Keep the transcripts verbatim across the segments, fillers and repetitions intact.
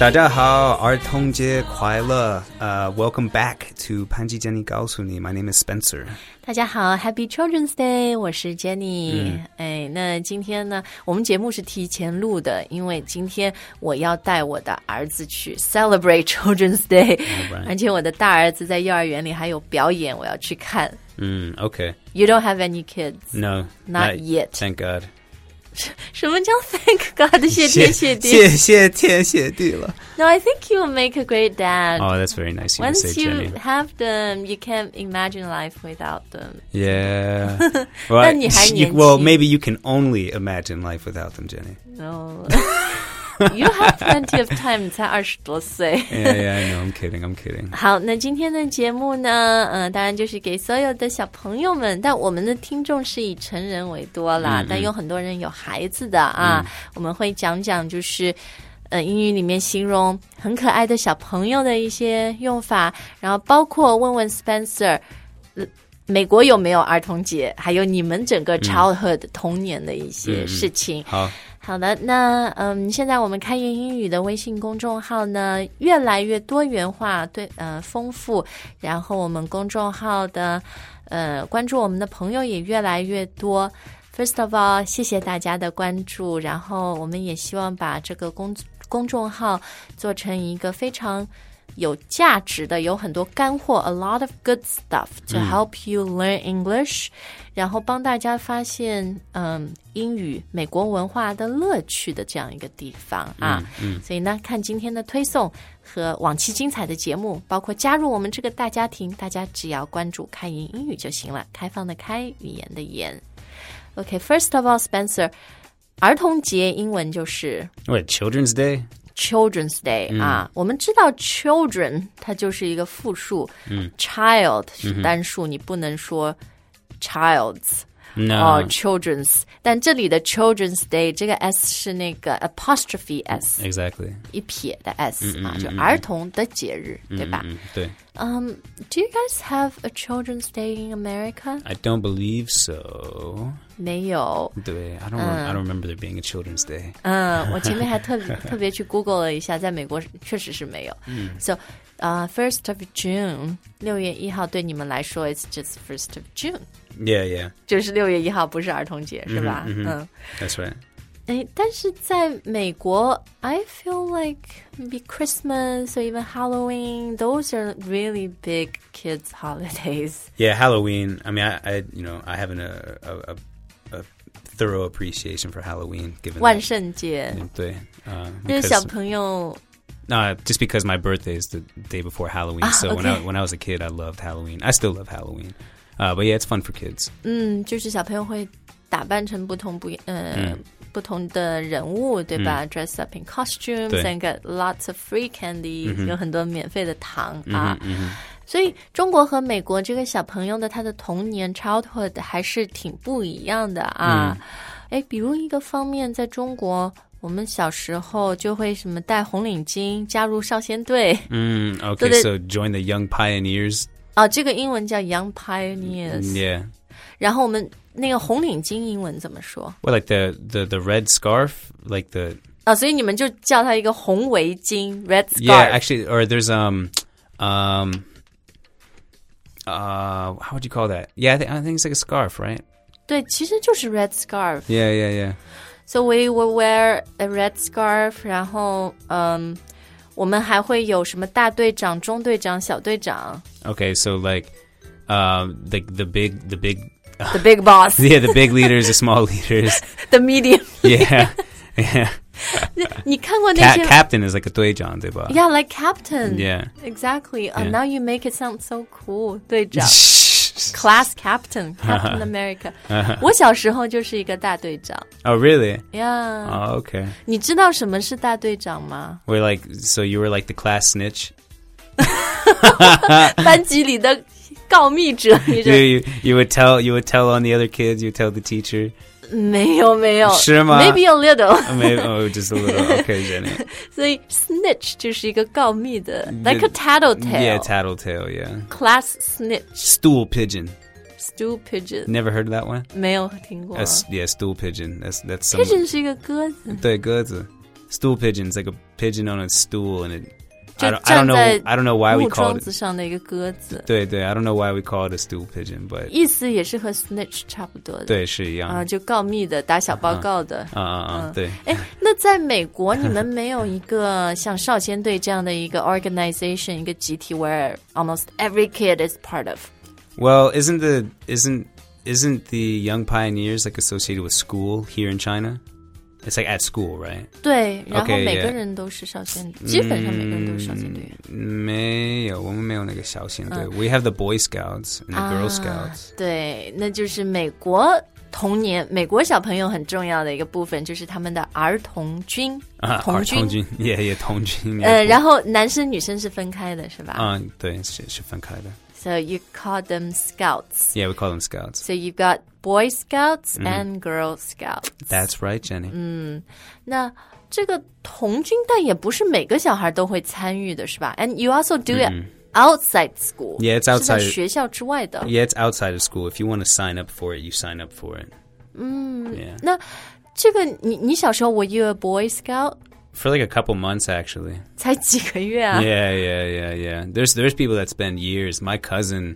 大家好，儿童节快乐。uh, Welcome back to 潘吉 Jenny 告诉你 My name is Spencer. 大家好 Happy Children's Day， 我是 Jenny、嗯、哎，那今天呢我们节目是提前录的，因为今天我要带我的儿子去 celebrate Children's Day、right. 而且我的大儿子在幼儿园里还有表演，我要去看。 嗯 OK You don't have any kids? No, not, not yet. Thank God. 什么叫 Thank God 谢天谢地谢谢天谢地了。 No, I think you will make a great dad. Oh, that's very nice of you Once to say, you Jenny. have them, you can't imagine life without them. Yeah. Well, 但你还年轻 well, maybe you can only imagine life without them, Jenny. No. You have plenty of time. 你才二十多岁。 Yeah, yeah, I know. I'm kidding. I'm kidding. 好，那今天的节目呢，嗯、呃，当然就是给所有的小朋友们，但我们的听众是以成人为多啦，嗯嗯但有很多人有孩子的啊，嗯、我们会讲讲就是，呃，英语里面形容很可爱的小朋友的一些用法，然后包括问问 Spencer。呃美国有没有儿童节？还有你们整个 childhood、嗯、童年的一些事情。 嗯、好， 好的，那嗯，现在我们开言英语的微信公众号呢，越来越多元化，对，呃，丰富。然后我们公众号的呃关注我们的朋友也越来越多。First of all， 谢谢大家的关注。然后我们也希望把这个公公众号做成一个非常有价值的，有很多干货 a lot of good stuff to help you learn English、嗯、然后帮大家发现嗯英语美国文化的乐趣的这样一个地方啊、嗯嗯、所以呢看今天的推送和往期精彩的节目，包括加入我们这个大家庭，大家只要关注开言英语就行了，开放的开，语言的言。 OK, first of all, Spencer, 儿童节英文就是 What, Children's Day?Children's Day、嗯、啊，我们知道 children 它就是一个复数、嗯、child 是单数、嗯、你不能说 childs no. 哦 children's， 但这里的 Children's Day 这个 s 是那个 apostrophe s exactly 一撇的 s、 嗯、 啊，就儿童的节日、嗯、对吧、 嗯、对。 Um, do you guys have a Children's Day in America? I don't believe so. 没有。 对 I don't,、嗯、I don't remember there being a Children's Day. 嗯，我前面还特别特别去 Google 了一下，在美国确实是没有。嗯 So, uh, first of June, 六月一号对你们来说 it's just first of June. Yeah, yeah. 就是六月一号，不是儿童节，是吧？ 嗯 mm-hmm, mm-hmm. 嗯 That's right. 哎，但是在美国 I feel like maybe Christmas or even Halloween, those are really big kids holidays. Yeah, Halloween. I mean, I, I you know, I have an, a, a, a thorough appreciation for Halloween. Given 万圣节， 对，呃， 就是小朋友。 No, just because my birthday is the day before Halloween. Ah, so okay. when I when I was a kid, I loved Halloween. I still love Halloween. Uh, but yeah, it's fun for kids. 嗯，就是小朋友会打扮成不同不呃、嗯、不同的人物，对吧、嗯、？Dress up in costumes and get lots of free candy、嗯、有很多免费的糖、嗯、啊。 嗯所以中国和美国这个小朋友的他的童年 childhood 还是挺不一样的啊。哎、嗯，比如一个方面，在中国。我们小时候就会什么戴红领巾加入少先队。 嗯 OK, so join the Young Pioneers. 哦，这个英文叫 Young Pioneers. Yeah. 然后我们那个红领巾英文怎么说？ Well, like the, the, the red scarf, like the... 啊，所以你们就叫它一个红围巾 red scarf. Yeah, actually, or there's, um, um, uh, how would you call that? Yeah, I think, I think it's like a scarf, right? 对，其实就是 red scarf. Yeah, yeah, yeah.So we will wear a red scarf, 然后嗯，我们还会有什么大队长、中队长、小队长。 Okay, so like, um, the the big the big the big boss. Yeah, the big leaders, the small leaders. The medium. Yeah, yeah. 你看过那些 Captain is like a 队长，对吧？ Yeah, like captain. Yeah, exactly. Yeah. Uh, now you make it sound so cool. 队长。Class captain, Captain America. 我小时候就是一个大队长。 Oh, really? Yeah. Oh, okay. 你知道什么是大队长吗？ We're like, so you were like the class snitch? 班级里的告密者。 you, you, you would tell, you would tell on the other kids, you would tell the teacher. 没有没有， 是吗 ？Maybe a little. Maybe, oh, just a little. Okay, Jenny. 所以 snitch 就是一个告密的 ，like a tattletale. Yeah, tattletale. Yeah. Class snitch. Stool pigeon. Stool pigeon. Never heard of that one? 没有听过。 Uh, yeah, stool pigeon. That's that's. Pigeon 是一个鸽子。 对，鸽子。 stool pigeon's like a pigeon on a stool, and it. I don't, I don't know. I don't know why we call it. 上的一个鸽子。 对对 I don't know why we call it a stool pigeon, but 意思也是和 snitch 差不多的。 对，是一样啊，就告密的，打小报告的。 啊啊啊！对。 哎，那在美国，你们没有一个像少先队这样的一个 organization， 一个集体 where almost every kid is part of? Well, isn't the isn't isn't the Young Pioneers like associated with school here in China?It's like at school, right? 对，然后每个人都是少先队，基本上每个人都是少先队员。 没有，我们没有那个少先队。We have the Boy Scouts and the Girl Scouts. 对，那就是美国童年，美国小朋友很重要的一个部分，就是他们的儿童军。童军， 童军，也也童军。 呃，然后男生女生是分开的，是吧？ 嗯，对，是是分开的。 So you call them scouts. Yeah, we call them scouts. So you've got Boy Scouts and Girl Scouts. That's right, Jenny. 嗯，那这个童军但也不是每个小孩都会参与的，是吧？ And you also do it outside school. Yeah, it's outside. 是在学校之外的。 Yeah, it's outside of school. If you want to sign up for it, you sign up for it. 嗯 yeah. 那这个你你小时候 were you a Boy Scout?For like a couple months, actually. 才几个月啊 Yeah, yeah, yeah, yeah. There's there's people that spend years. My cousin,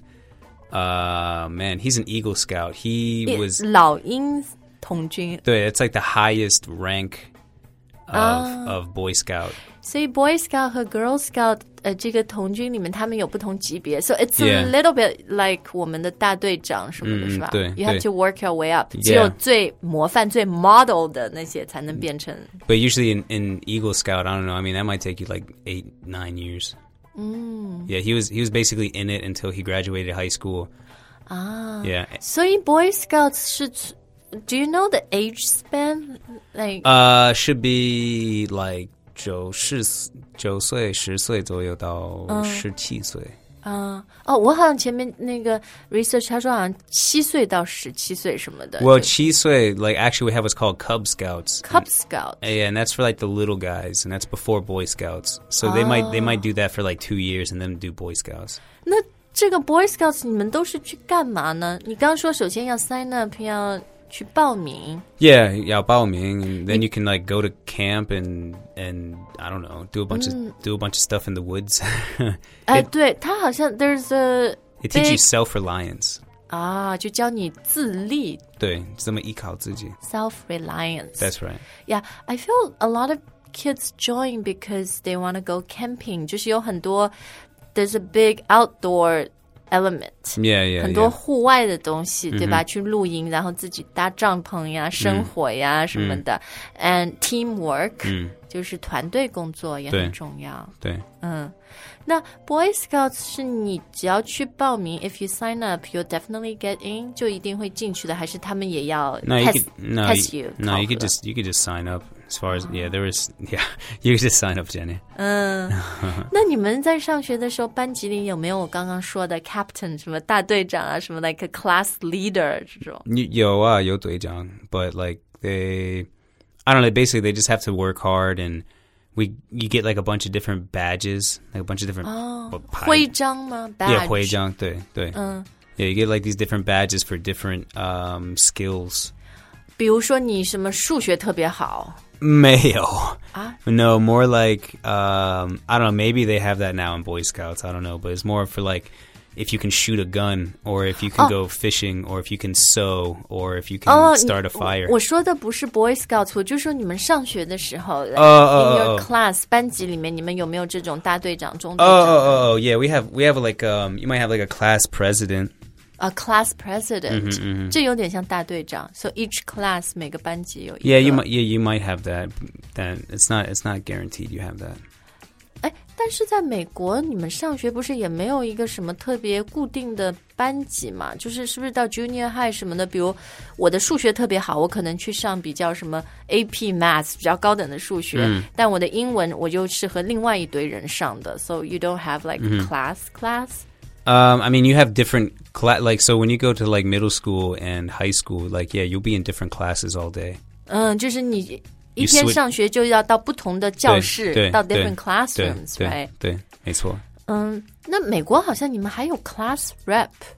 uh, man, he's an Eagle Scout. He was 老鹰童军。 对 it's like the highest rank of, uh, of Boy Scout. 所以 Boy Scout 和 Girl Scout 呃，这个童军里面他们有不同级别 So it's a yeah. little bit like 我们的大队长什么的、嗯、是吧对 You have to work your way up、yeah. 只有最模范最 model 的那些才能变成 But usually in, in Eagle Scout, I don't know, I mean that might take you like eight, nine years. 嗯 Yeah, he was, he was basically in it until he graduated high school. 啊 Yeah. 所以 Boy Scouts 是Do you know the age span? Like Uh, should be like九十九岁十岁左右到十七岁。 啊哦，我好像前面那个 research 他说好像七岁到十七岁什么的。 Well, 七岁 like actually we have what's called Cub Scouts. Cub Scouts. Yeah, and that's for like the little guys, and that's before Boy Scouts. So they might they might do that for like two years and then do Boy Scouts. 那这个 Boy Scouts 你们都是去干嘛呢？你刚刚说首先要 sign up 要去报名 Yeah, 要报名 and then you can like go to camp and and I don't know, do a bunch of do a bunch of stuff in the woods. 哎，对，他好像 there's a It teaches you self-reliance. 啊，就教你自立。 对，怎么依靠自己。 Self-reliance. That's right. Yeah, I feel a lot of kids join because they want to go camping. 就是有很多 there's a big outdoor element. Yeah, yeah, 很多 yeah. 户外的东西，对吧？去露营，然后自己搭帐篷呀、生火呀什么的。And teamwork，就是团队工作也很重要。 对， 嗯，那 Boy Scouts 是你只要去报名 ，if you sign up, you'll definitely get in， 就一定会进去的，还是他们也要 No, you test could, no, test you, you？ No, you could just you could just sign up. As far as yeah, there is yeah, you could just sign up, Jenny. 嗯，那你们在上学的时候，班级里有没有我刚刚说的 captain 什么大队长啊，什么 like a class leader 这种？ 有啊，有队长 but like they, I don't know. Basically, they just have to work hard, and we you get like a bunch of different badges, like a bunch of different 哦，徽章吗 ？badge， yeah， 徽章，对对，嗯 ，yeah, you get like these different badges for different um skills. 比如说你什么数学特别好。 没有啊 No, more like um, I don't know. Maybe they have that now in Boy Scouts. I don't know, but it's more for like if you can shoot a gun, or if you can、oh. go fishing, or if you can sew, or if you can、oh, start a fire. 我说的不是 Boy Scouts， 我就说你们上学的时候、like, oh, oh, in your oh. class 班级里面，你们有没有这种大队长、中队长 Oh, oh, oh, oh, yeah. We have we have like um, you might have like a class president.A class president，、 mm-hmm, mm-hmm. 这有点像大队长。So each class 每个班级有一个。 Yeah, you might. Yeah, you might have that. Then it's not. It's not guaranteed you have that. 哎，但是在美国，你们上学不是也没有一个什么特别固定的班级嘛？就是是不是到 junior high 什么的？比如我的数学特别好，我可能去上比较什么 A P Math 比较高等的数学，嗯、但我的英文我就适合另外一堆人上的。So you don't have like a class、嗯、class。Um, I mean, you have different cla- like so when you go to like middle school and high school, like yeah, you'll be in different classes all day. 嗯，就是你一天上学就要到不同的教室，到 different classrooms， 对 right？ 对，没错。 嗯，那美国好像你们还有 class rep。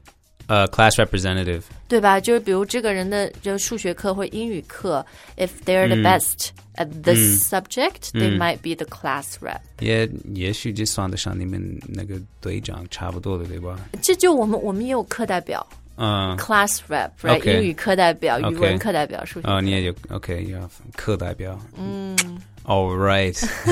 Uh, class representative. 对吧？就是比如这个人的就数学课或英语课 if they're the best at this subject, they might be the class rep. Yeah, 也许就算得上你们那个队长差不多的，对吧？ 这就我们我们也有课代表。 嗯、 class rep, right? Okay. 英语课代表、 Okay. 语文课代表、数学课。 哦，你也有 OK， 有课代表。嗯 ，All right.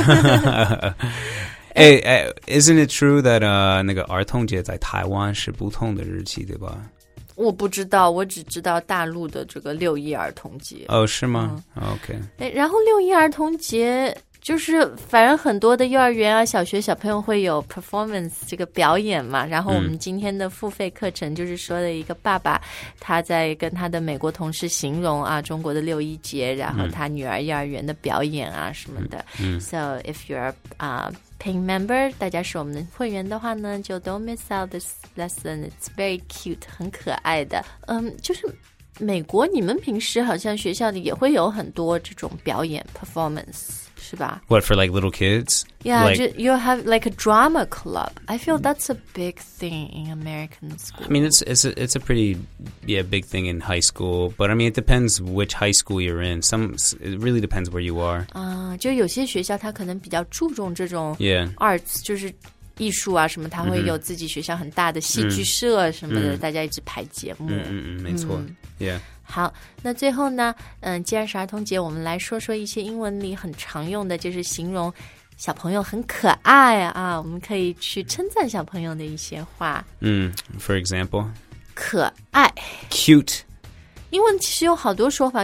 哎哎 ，Isn't it true that 呃、uh, 那个儿童节在台湾是不同的日期，对吧？ 我不知道，我只知道大陆的这个六一儿童节。 哦，是吗、嗯、？OK。 哎，然后六一儿童节。就是反正很多的幼儿园啊小学小朋友会有 performance 这个表演嘛，然后我们今天的付费课程就是说的一个爸爸他在跟他的美国同事形容啊中国的六一节，然后他女儿幼儿园的表演啊什么的、嗯、So if you're a、uh, paying member 大家是我们的会员的话呢就 don't miss out this lesson, it's very cute 很可爱的。嗯，就是美国你们平时好像学校里也会有很多这种表演 performance是吧？ What, for like little kids? Yeah, like, you have like a drama club. I feel that's a big thing in American school. I mean, it's it's a, it's a pretty yeah big thing in high school, but I mean it depends which high school you're in. Some it really depends where you are. 啊、uh, ，就有些学校它可能比较注重这种 yeah arts， 就是艺术啊什么，它会有自己学校很大的戏剧社什么的，嗯、大家一直排节目。 嗯嗯嗯，没错。嗯 Yeah。 好，那最后呢，嗯，既然是儿童节，我们来说说一些英文里很常用的，就是形容小朋友很可爱啊，我们可以去称赞小朋友的一些话。 嗯 ，For example， 可爱 ，cute。 英文其实有好多说法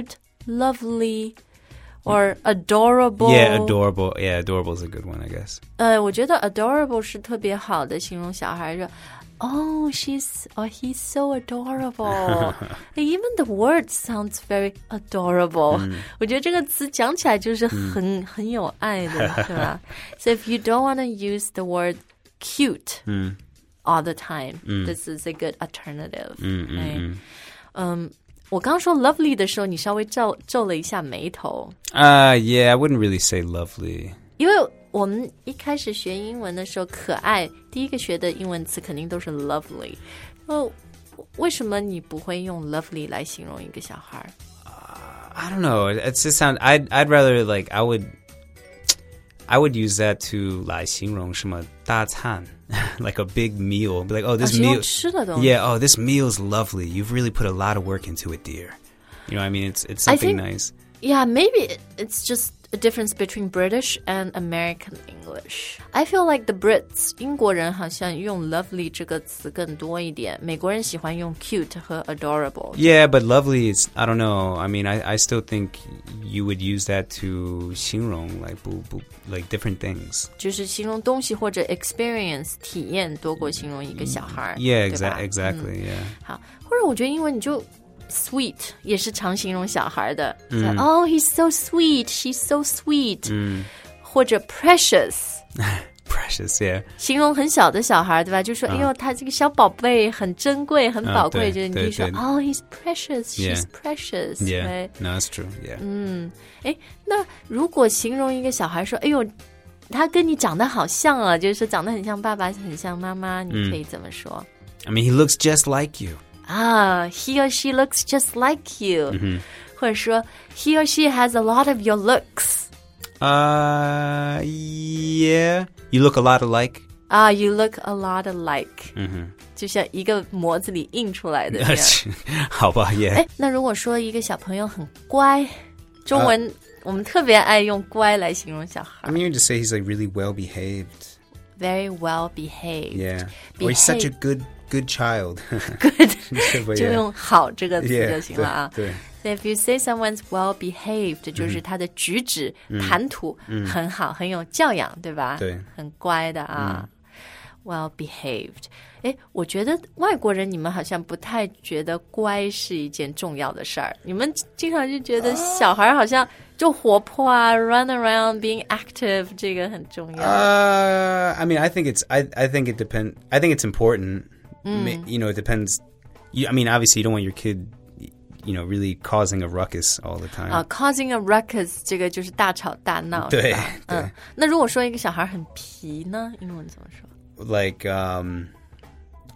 ，cute、lovely。Or adorable. Yeah, adorable. Yeah, adorable is a good one, I guess. 呃，我觉得 adorable 是特别好的形容小孩的。Oh, she's, oh, he's so adorable. Even the word sounds very adorable. 我觉得这个词讲起来就是很很有爱的，是吧？So if you don't want to use the word cute all the time, this is a good alternative. 嗯嗯嗯。 嗯。我刚说 lovely 的时候，你稍微皱皱了一下眉头。 Uh, yeah, I wouldn't really say lovely. 因为我们一开始学英文的时候，可爱第一个学的英文词肯定都是 lovely。哦，为什么你不会用 lovely 来形容一个小孩？ Uh, I don't know. It's just sound. I'd I'd rather like I would. I would use that to 来形容什么大餐 like a big meal. Be like, oh, this meal. Yeah, oh, this meal's lovely. You've really put a lot of work into it, dear. You know what I mean? It's it's something think, nice. Yeah, maybe it's just a difference between British and American English. I feel like the Brits 英国人好像用 lovely 这个词更多一点，美国人喜欢用 cute 和 adorable. Yeah, but lovely is, I don't know. I mean, I, I still think you would use that to 形容 like 不不 like different things. 就是形容东西或者 experience 体验多过形容一个小孩。 Yeah, exa- exactly. 嗯、 yeah. 好，或者我觉得英文你就Sweet 也是常形容小孩的、嗯、Oh, he's so sweet, she's so sweet、嗯、或者 precious Precious, yeah 形容很小的小孩对吧就说、uh, 哎呦他这个小宝贝很珍贵很宝贵、uh, 就是你说 Oh, he's precious, yeah. she's precious Yeah, right? No, that's true, yeah 嗯，哎，那如果形容一个小孩说哎呦他跟你长得好像啊就是说长得很像爸爸很像妈妈你可以怎么说、 嗯、I mean, he looks just like you Ah, he or she looks just like you. Mm-hmm. 或者说 he or she has a lot of your looks. Uh, yeah. You look a lot alike. Ah, you look a lot alike. 嗯哼， 就像一个模子里印出来的那样。 好吧 yeah. 哎，那如果说一个小朋友很乖，中文、uh, 我们特别爱用乖来形容小孩。 I mean, you just say he's like really well behaved. Very well behaved. Yeah. Behave. Or he's such a good good child. Good. 就用好这个词就行了啊。 Yeah, 对。 So if you say someone's well behaved，、嗯、就是他的举止、嗯、谈吐、嗯、很好，很有教养，对吧？ 对， 很乖的啊。嗯、well behaved。哎，我觉得外国人你们好像不太觉得乖是一件重要的事儿，你们经常就觉得小孩好像就活泼啊 ，run around being active， 这个很重要。 Uh, I mean, I think it's I I think it depends. I think it's important. Mm. You know, it depends. You, I mean, obviously, you don't want your kid.You know, really causing a ruckus all the time. 啊、uh, ，causing a ruckus 这个就是大吵大闹， 对， 嗯。那如果说一个小孩很皮呢，英文怎么说 ？Like, um,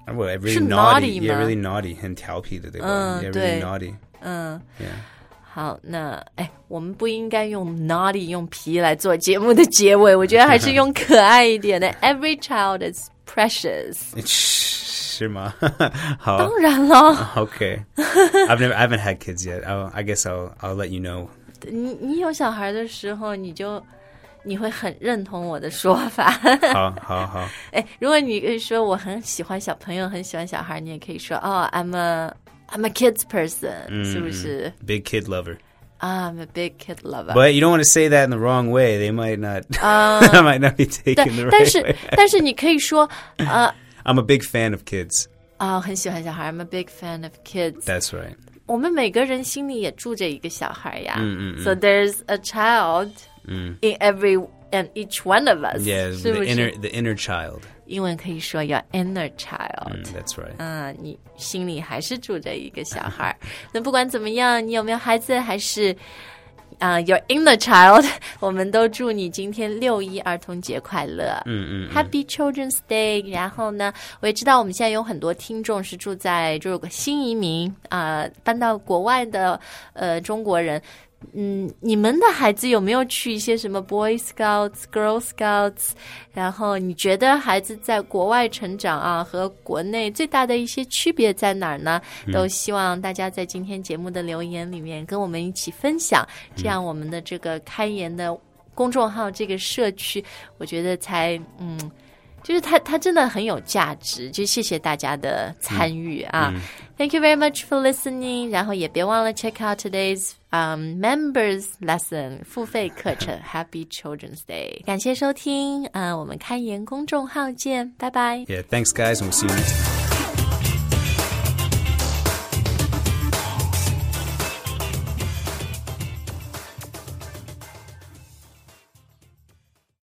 Well, really 是 naughty, naughty yeah, 吗 really naughty, 很调皮的，对吧？ 嗯 yeah, 对 really naughty. 嗯 Yeah. 好，那哎，我们不应该用 naughty 用皮来做节目的结尾，我觉得还是用可爱一点的。Every child is precious. 是吗？好， 当然了。 Okay. I've never, I haven't had kids yet. I'll, I guess I'll, I'll let you know. 你你有小孩的时候，你就你会很认同我的说法。 好好好。 哎，如果你可以说我很喜欢小朋友，很喜欢小孩，你也可以说哦 ，I'm a I'm a kids person，、嗯、是不是 ？Big kid lover. I'm a big kid lover. But you don't want to say that in the wrong way. They might not. Uh, might not be taken the right 但是 way. 但是你可以说呃。 I'm a big fan of kids. 啊、哦，很喜欢小孩。I'm a big fan of kids. That's right. 我们每个人心里也住着一个小孩呀。 嗯嗯嗯 So there's a child、嗯、in every and each one of us. Yeah, 是不 the 是 inner the inner child. 英文可以说 your inner child、 嗯、That's right. 嗯，你心里还是住着一个小孩。那不管怎么样，你有没有孩子，还是啊、uh, ，your inner child， 我们都祝你今天六一儿童节快乐， 嗯嗯 ，Happy Children's Day。然后呢，我也知道我们现在有很多听众是住在就有个新移民啊、呃，搬到国外的呃中国人。嗯，你们的孩子有没有去一些什么 Boy Scouts、Girl Scouts？ 然后你觉得孩子在国外成长啊，和国内最大的一些区别在哪儿呢？嗯、都希望大家在今天节目的留言里面跟我们一起分享，这样我们的这个开言的公众号这个社区，我觉得才嗯。就是它，它真的很有价值。就谢谢大家的参与啊、嗯嗯、！Thank you very much for listening。然后也别忘了 check out today's um members lesson 付费课程 Happy Children's Day。感谢收听，呃，我们开言公众号见，拜拜。 Yeah, thanks guys, and we'll see you next time.